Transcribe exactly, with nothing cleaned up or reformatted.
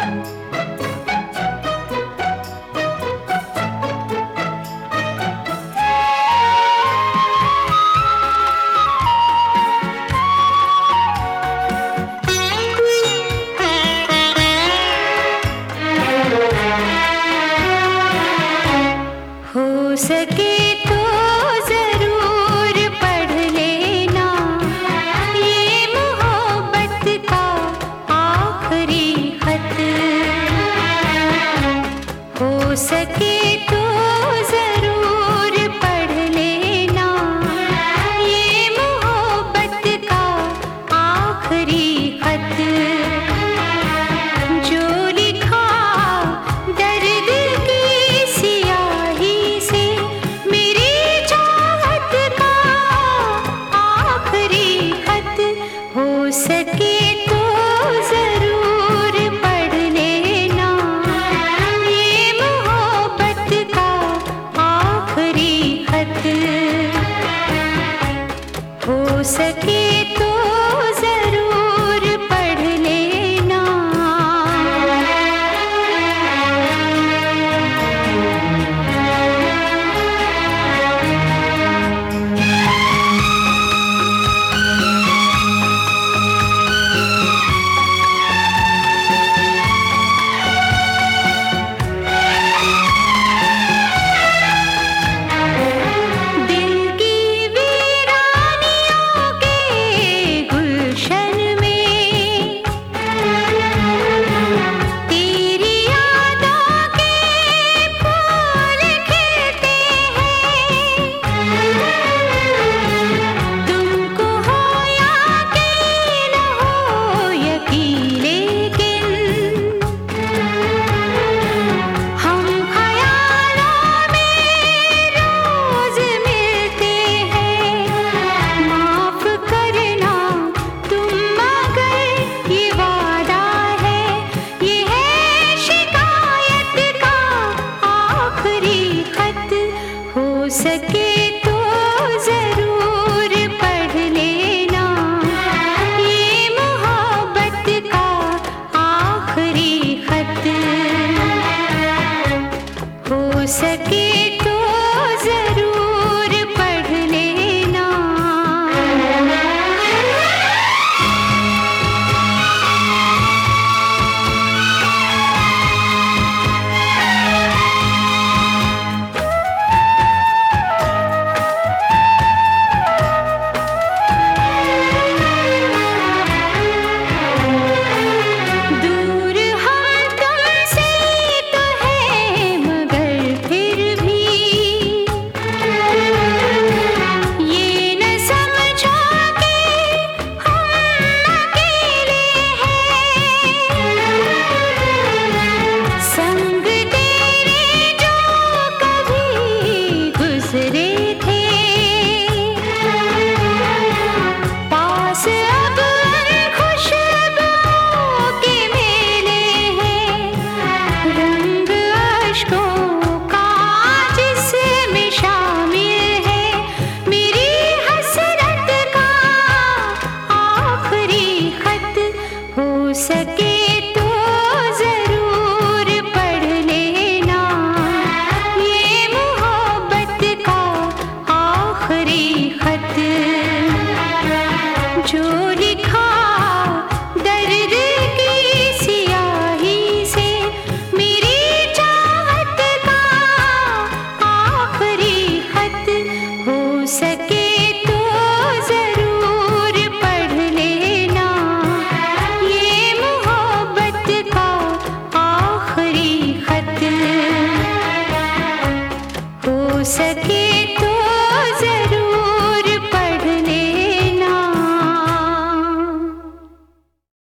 सके तो जरूर पढ़ लेना ये मोहब्बत का आखिरी खत। हो सके तो जरूर पढ़ लेना ये मोहब्बत का आखिरी खत। जो लिखा दर्द की सियाही से मेरी चाहत का आखिरी खत। हो सके तो जरूर पढ़ लेना ये मोहब्बत का आखिरी खत। हो सके तो जरूर पढ़ लेना। हो सके तो जरूर पढ़ लेना ये मोहब्बत का आखिरी खत। हो सके तो जरूर पढ़ लेना। सके तो जरूर पढ़ लेना ये मोहब्बत का आखिरी खत। जो लिखा दर्द की सियाही से मेरी चाहत का आखिरी खत। हो सके तो जरूर पढ़ लेना ये मोहब्बत का आखिरी खत। हो सके